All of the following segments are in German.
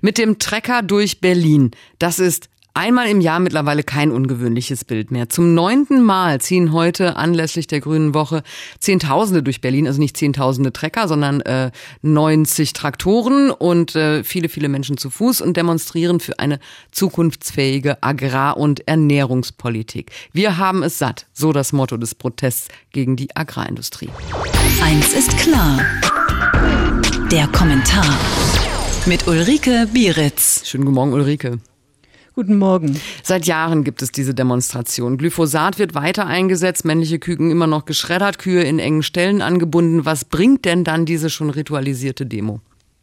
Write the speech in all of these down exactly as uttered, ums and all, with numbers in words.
Mit dem Trecker durch Berlin. Das ist einmal im Jahr mittlerweile kein ungewöhnliches Bild mehr. Zum neunten Mal ziehen heute anlässlich der Grünen Woche Zehntausende durch Berlin. Also nicht Zehntausende Trecker, sondern äh, neunzig Traktoren und äh, viele, viele Menschen zu Fuß und demonstrieren für eine zukunftsfähige Agrar- und Ernährungspolitik. Wir haben es satt, so das Motto des Protests gegen die Agrarindustrie. Eins ist klar. Der Kommentar mit Ulrike Bieritz. Schönen guten Morgen, Ulrike. Guten Morgen. Seit Jahren gibt es diese Demonstration. Glyphosat wird weiter eingesetzt, männliche Küken immer noch geschreddert, Kühe in engen Ställen angebunden. Was bringt denn dann diese schon ritualisierte Demo?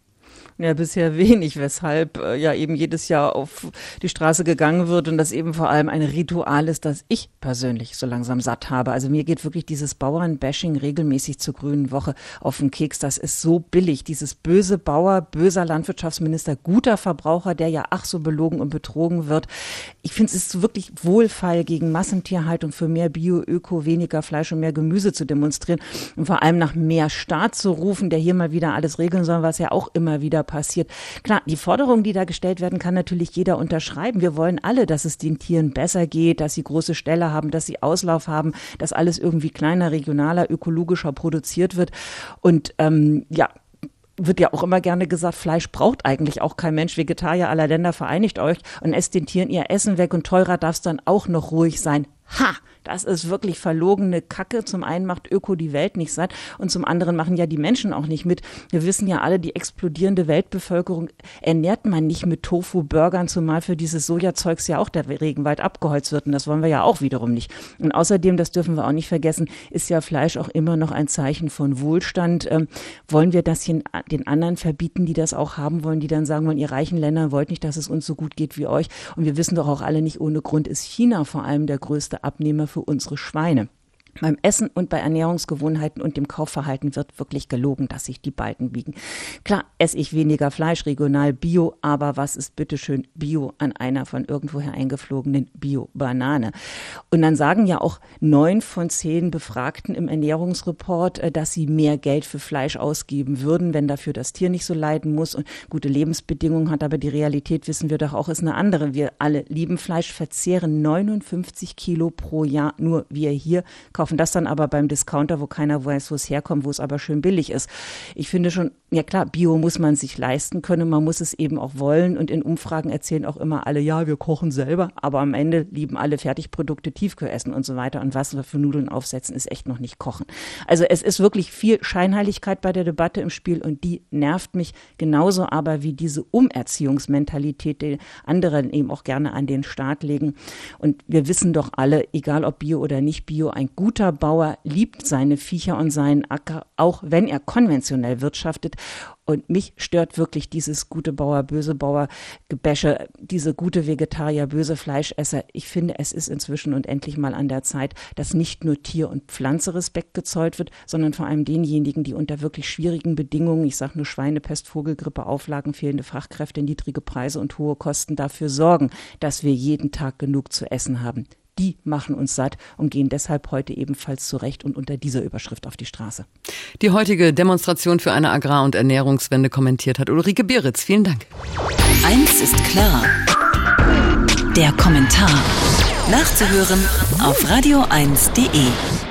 Ja, bisher wenig, weshalb äh, ja eben jedes Jahr auf die Straße gegangen wird und das eben vor allem ein Ritual ist, das ich persönlich so langsam satt habe. Also mir geht wirklich dieses Bauernbashing regelmäßig zur Grünen Woche auf den Keks. Das ist so billig. Dieses böse Bauer, böser Landwirtschaftsminister, guter Verbraucher, der ja ach so belogen und betrogen wird. Ich finde, es ist wirklich wohlfeil, gegen Massentierhaltung für mehr Bio, Öko, weniger Fleisch und mehr Gemüse zu demonstrieren und vor allem nach mehr Staat zu rufen, der hier mal wieder alles regeln soll, was ja auch immer wieder passiert. Klar, die Forderungen, die da gestellt werden, kann natürlich jeder unterschreiben. Wir wollen alle, dass es den Tieren besser geht, dass sie große Ställe haben, dass sie Auslauf haben, dass alles irgendwie kleiner, regionaler, ökologischer produziert wird. Und ähm, ja, wird ja auch immer gerne gesagt, Fleisch braucht eigentlich auch kein Mensch. Vegetarier aller Länder, vereinigt euch und esst den Tieren ihr Essen weg und teurer darf es dann auch noch ruhig sein. Ha! Das ist wirklich verlogene Kacke. Zum einen macht Öko die Welt nicht satt und zum anderen machen ja die Menschen auch nicht mit. Wir wissen ja alle, die explodierende Weltbevölkerung ernährt man nicht mit Tofu-Burgern, zumal für dieses Sojazeugs ja auch der Regenwald abgeholzt wird und das wollen wir ja auch wiederum nicht. Und außerdem, das dürfen wir auch nicht vergessen, ist ja Fleisch auch immer noch ein Zeichen von Wohlstand. Ähm, wollen wir das hier den anderen verbieten, die das auch haben wollen, die dann sagen wollen, ihr reichen Länder wollt nicht, dass es uns so gut geht wie euch. Und wir wissen doch auch alle nicht ohne Grund, ist China vor allem der größte Abnehmer für unsere Schweine. Beim Essen und bei Ernährungsgewohnheiten und dem Kaufverhalten wird wirklich gelogen, dass sich die Balken biegen. Klar, esse ich weniger Fleisch, regional, Bio, aber was ist bitteschön Bio an einer von irgendwoher eingeflogenen Bio-Banane? Und dann sagen ja auch neun von zehn Befragten im Ernährungsreport, dass sie mehr Geld für Fleisch ausgeben würden, wenn dafür das Tier nicht so leiden muss und gute Lebensbedingungen hat. Aber die Realität, wissen wir doch auch, ist eine andere. Wir alle lieben Fleisch, verzehren neunundfünfzig Kilo pro Jahr, nur wir hier kaufen das dann aber beim Discounter, wo keiner weiß, wo es herkommt, wo es aber schön billig ist. Ich finde schon, ja klar, Bio muss man sich leisten können, man muss es eben auch wollen und in Umfragen erzählen auch immer alle, ja, wir kochen selber, aber am Ende lieben alle Fertigprodukte, Tiefkühlessen und so weiter und was wir für Nudeln aufsetzen, ist echt noch nicht kochen. Also es ist wirklich viel Scheinheiligkeit bei der Debatte im Spiel und die nervt mich genauso aber wie diese Umerziehungsmentalität, die andere eben auch gerne an den Start legen. Und wir wissen doch alle, egal ob Bio oder nicht Bio, ein guter Bauer liebt seine Viecher und seinen Acker, auch wenn er konventionell wirtschaftet. Und mich stört wirklich dieses gute Bauer, böse Bauer Gebäsche, diese gute Vegetarier, böse Fleischesser. Ich finde, es ist inzwischen und endlich mal an der Zeit, dass nicht nur Tier- und Pflanze Respekt gezollt wird, sondern vor allem denjenigen, die unter wirklich schwierigen Bedingungen, ich sage nur Schweinepest, Vogelgrippe, Auflagen, fehlende Fachkräfte, niedrige Preise und hohe Kosten dafür sorgen, dass wir jeden Tag genug zu essen haben. Die machen uns satt und gehen deshalb heute ebenfalls zurecht und unter dieser Überschrift auf die Straße. Die heutige Demonstration für eine Agrar- und Ernährungswende kommentiert hat Ulrike Bieritz. Vielen Dank. Eins ist klar. Der Kommentar. Nachzuhören auf radio eins punkt de.